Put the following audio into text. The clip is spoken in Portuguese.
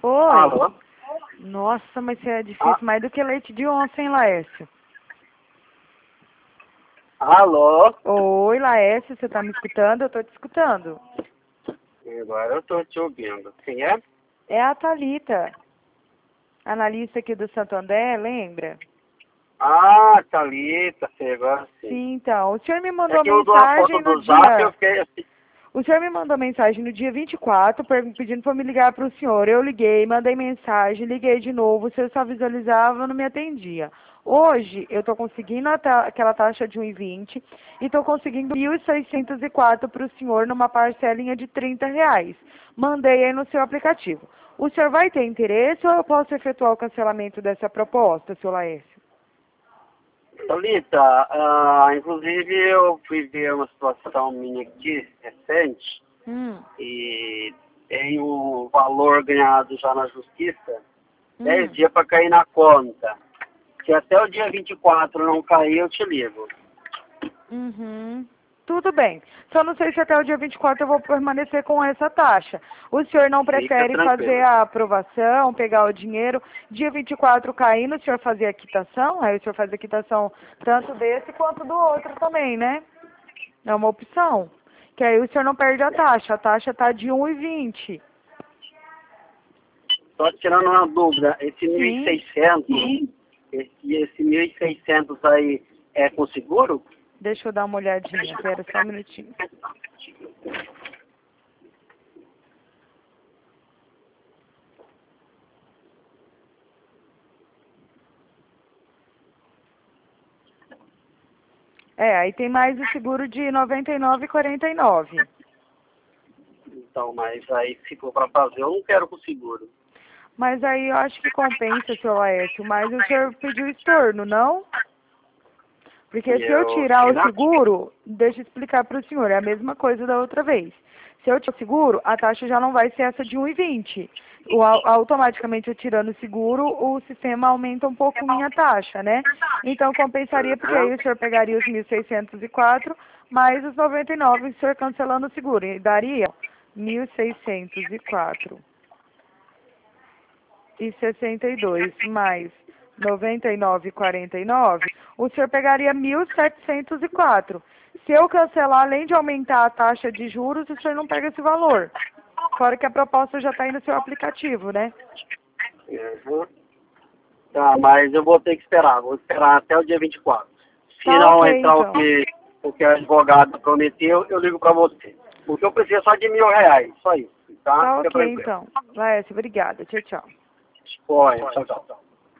Oi. Alô? Nossa, mas você é difícil mais do que leite de onça, hein, Laércio? Alô? Oi, Laércio, você tá me escutando? Eu tô te escutando. Agora eu tô te ouvindo. Quem é? É a Thalita, analista aqui do Santo André, lembra? Ah, Thalita, sei, agora sim. Sim, então. O senhor me É mandou que eu dou a mensagem foto no do zap e eu dia... fiquei assim. O senhor me mandou mensagem no dia 24, pedindo para me ligar para o senhor. Eu liguei, mandei mensagem, liguei de novo. O senhor só visualizava, não me atendia. Hoje, eu estou conseguindo aquela taxa de 1,20 e estou conseguindo 1.604 para o senhor numa parcelinha de R$ 30. Mandei aí no seu aplicativo. O senhor vai ter interesse ou eu posso efetuar o cancelamento dessa proposta, seu Laércio? Thalita, inclusive eu fui ver uma situação minha aqui, recente, e tem um valor ganhado já na justiça, 10 dias para cair na conta. Se até o dia 24 não cair, eu te ligo. Uhum. Tudo bem. Só não sei se até o dia 24 eu vou permanecer com essa taxa. O senhor não Fica prefere fazer tranquilo. a aprovação, pegar o dinheiro, dia 24 caindo, o senhor fazer a quitação? Aí o senhor faz a quitação tanto desse quanto do outro também, né? É uma opção. Que aí o senhor não perde a taxa está de 1,20. Só tirando uma dúvida, esse Sim. 1.600, esse 1.600 aí é com seguro? Deixa eu dar uma olhadinha, pera só um minutinho. É, aí tem mais o seguro de R$ 99,49. Então, mas aí se for para fazer, eu não quero com seguro. Mas aí eu acho que compensa, seu Laércio, mas o senhor pediu estorno, não? Porque E se eu eu tirar fiquei o na... seguro, deixa eu explicar para o senhor, é a mesma coisa da outra vez. Se eu tirar o seguro, a taxa já não vai ser essa de 1,20. Automaticamente eu tirando o seguro, o sistema aumenta um pouco minha taxa, né? Então compensaria porque aí o senhor pegaria os 1.604 mais os 99, o senhor cancelando o seguro. E daria 1.604,62 mais 99,49, o senhor pegaria 1.704. Se eu cancelar, além de aumentar a taxa de juros, o senhor não pega esse valor. Fora que a proposta já está aí no seu aplicativo, né? Uhum. Tá, mas eu vou ter que esperar. Vou esperar até o dia 24. Se Tá não ok, entrar então. o que a advogada prometeu, eu ligo para você. Porque eu preciso só de R$ 1.000, só isso. Tá? Tá Fica ok, tranquilo. então. Laércio, obrigada. Tchau, tchau. Olha, tchau, tchau.